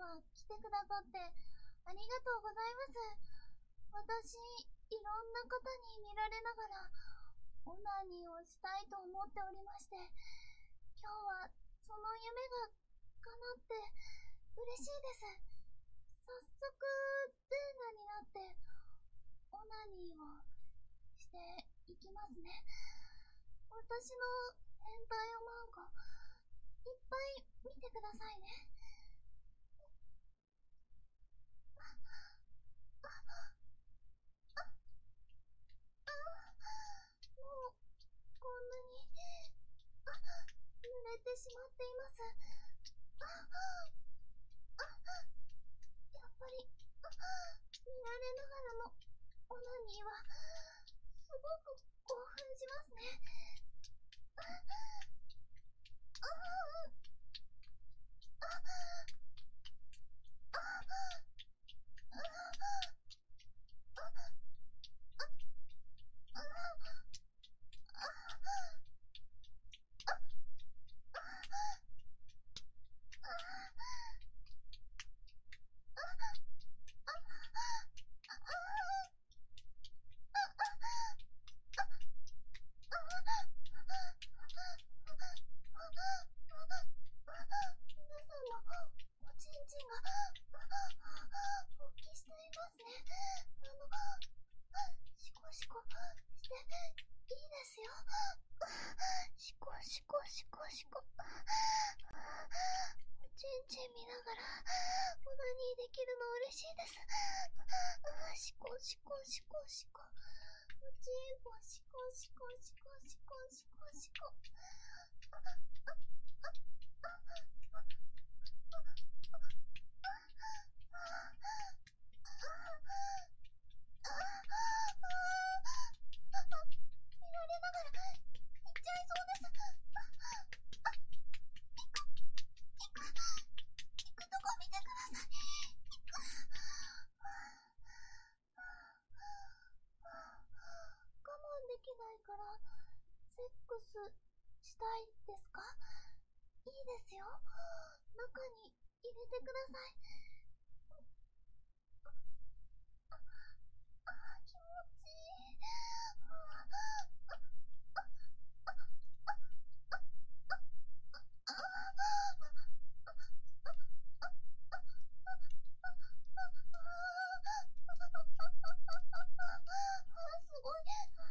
は来てくださってありがとうございます。私、いろんな方に見られながら、オナニーをしたいと思っておりまして、今日はその夢が叶って嬉しいです。早速、テーマになって、オナニーをしていきますね。私の変態おまんこ、いっぱい見てくださいね。もう、こんなに、濡れてしまっています。やっぱり、見られながらのオナニーは、すごく興奮しますね。皆さんも、おちんちんが、勃起していますね。シコシコしていいですよ。シコシコシコシコ。おちんちん見ながらオナニーできるの嬉しいです。シコシコシコシコ。おちんぽシコシコシコシコシコシコ。見られながら行っちゃいそうです。行くとこ見てください。我慢できないからセックスしたいですか？いいですよ。中に入れてください。気持ちいい。すごい。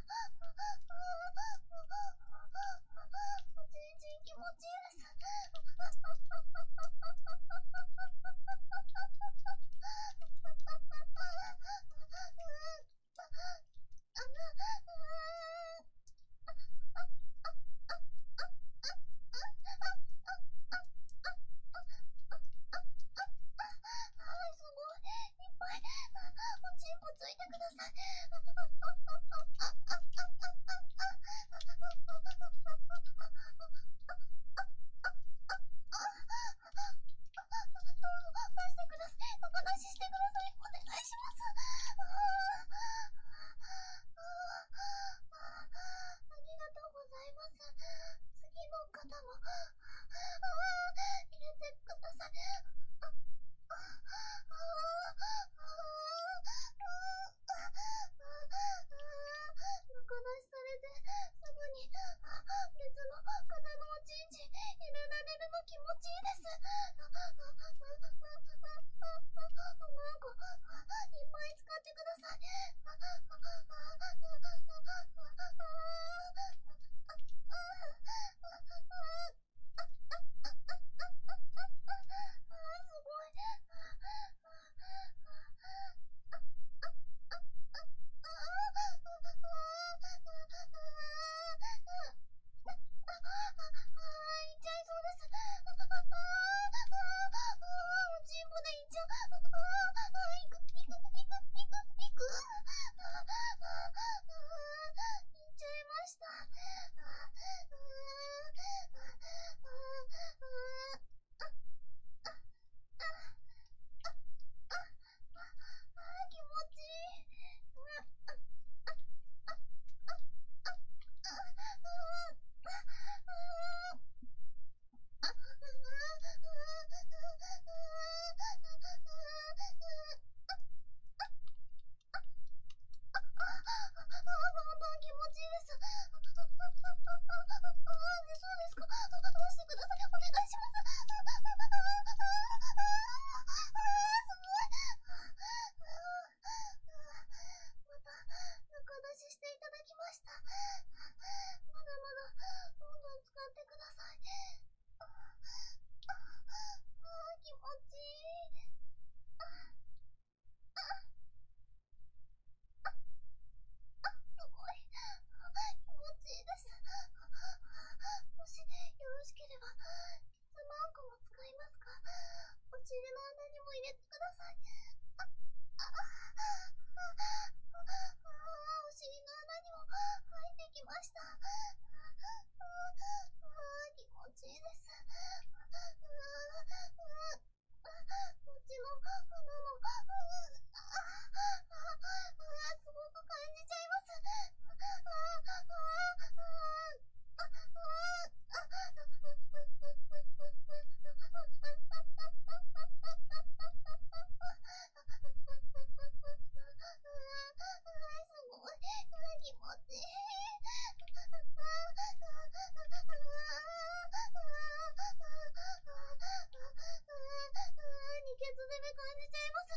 おちんちん気持ちいいです。すごい。いっぱい。おちんぽついてください。出してください。中出ししてください。お願いします。ありがとうございます。次の方も、入れてください。中出しされて、すぐに、別の方のおちんちん入れられるの気持ちいいです。おまんこ、今、 てください。お尻の穴にも入ってきました。気持ちいいです。こっちの穴も、すごく感じちゃいます。気持ちいい。二血攻め感じちゃいます。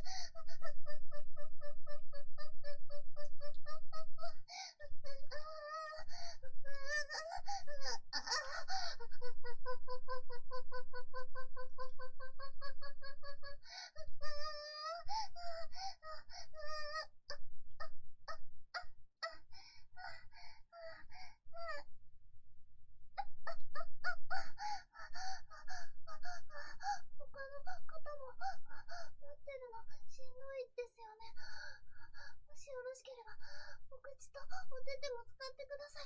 他の方も待ってるのしんどいですよね。もしよろしければお口とお手手も使ってください。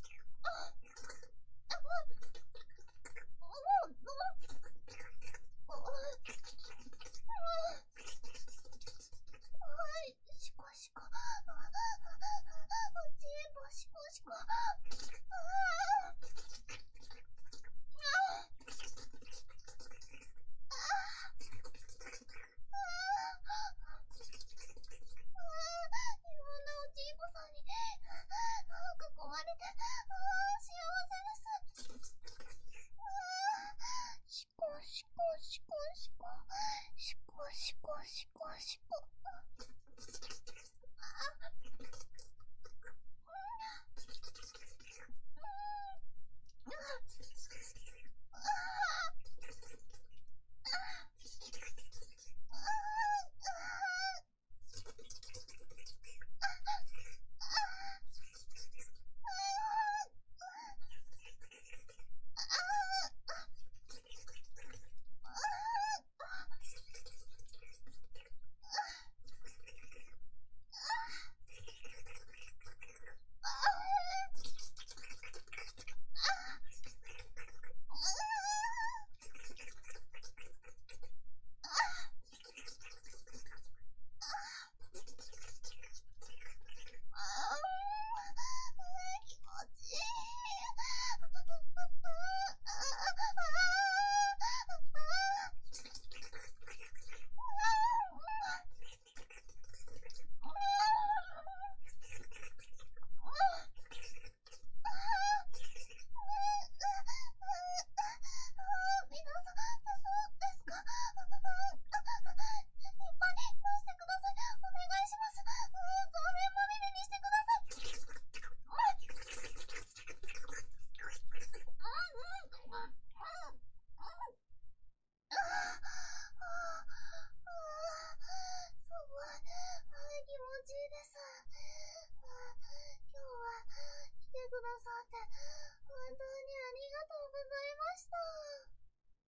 シコシコ。おちえばシコシコ。いろんなおちいこさんに囲まれて幸せです。シコシコシコシコシコシコシコシコ。気持ちいい。皆さん、そうですか。